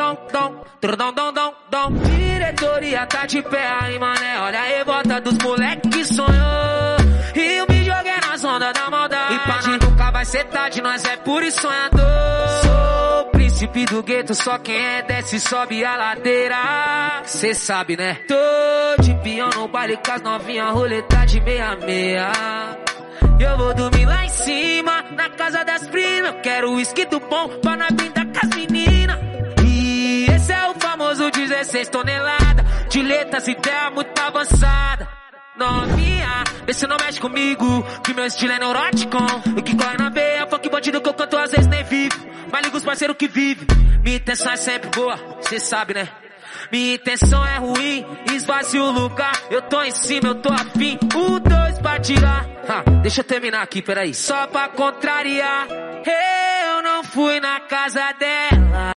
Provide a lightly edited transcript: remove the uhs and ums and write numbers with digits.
Diretoria tá de pé aí, mané. Olha a revolta dos moleque que sonhou. E eu me joguei nas ondas da maldade. E pra nós nunca vai ser tarde, nós é puro e sonhador. Sou o príncipe do gueto, só quem é desce sobe a ladeira. Cê sabe, né? Tô de peão no baile com as novinhas, roleta de 66. Eu vou dormir lá em cima, na casa das primas. Eu quero uísque do bom pra nós brindar com as meninas. E esse é o famoso 16 toneladas de letras e ideia muito avançada. Novinha, vê se não mexe comigo, que meu estilo é neurótico. O que corre na veia, funk bandido que eu canto às vezes nem vivo. Mas liga os parceiros que vivem, minha intenção é sempre boa, cê sabe, né? Minha intenção é ruim, esvazia o lugar. Eu tô em cima, eu tô afim, 1, 2 pra tirar. Deixa eu terminar aqui, peraí. Só pra contrariar, eu não fui na casa dela.